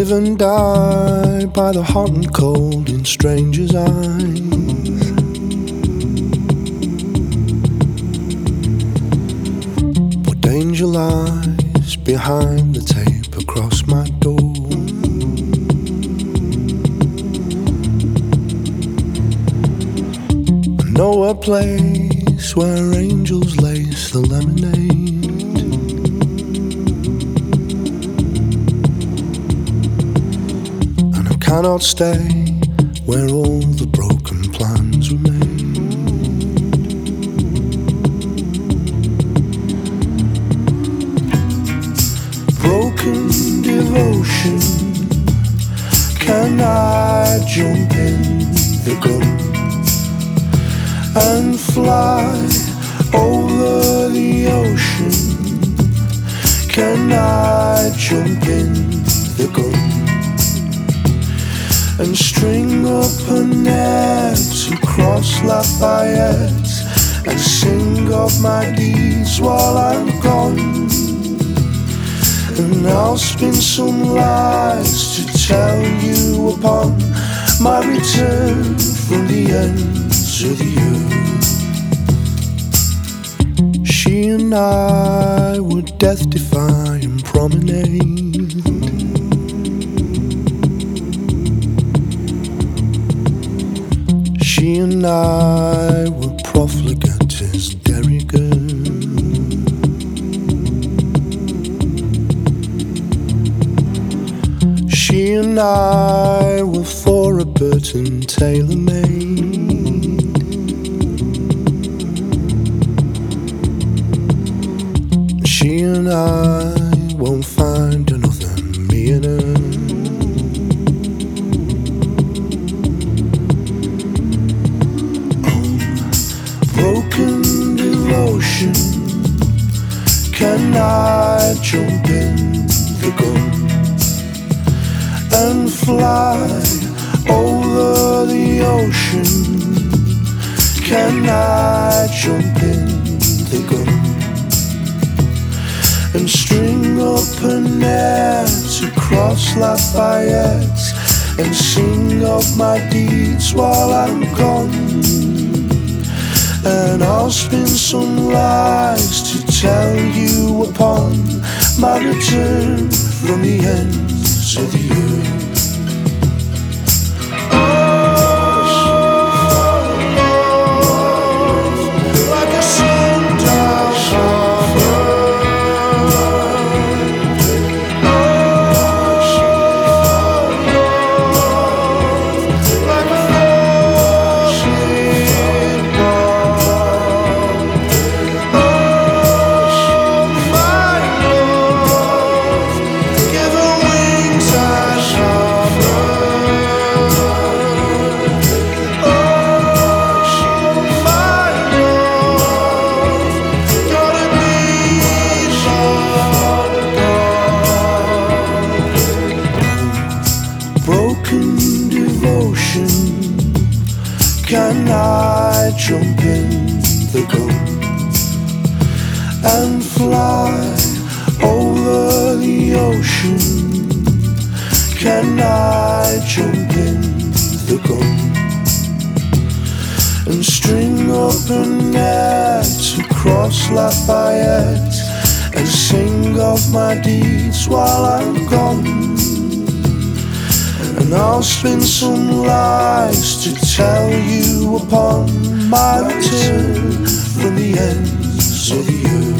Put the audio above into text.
Live and die by the hot and cold in strangers' eyes. What danger lies behind the tape across my door? I know a place where angels lace the lemonade. Cannot stay where all the broken plans were made. Broken devotion, can I jump in the gun and fly over the ocean? Can I jump in the gun and string up a net across Lafayette and sing of my deeds while I'm gone? And I'll spin some lies to tell you upon my return from the ends of the earth. She and I would death defy and promenade. She and I were profligate as de rigueur. She and I were for a Burton tailor-made. She and I won't find another me and her. Broken devotion, can I jump in the gun and fly over the ocean? Can I jump in the gun and string up a net across Lafayette and sing of my deeds while I'm gone? And I'll spin some lies to tell you upon my return from the ends of the earth. Broken devotion, can I jump in the gun and fly over the ocean? Can I jump in the gun and string up a net across Lafayette and sing of my deeds while I'm gone? And I'll spin some lies to tell you upon my return from the ends of the earth.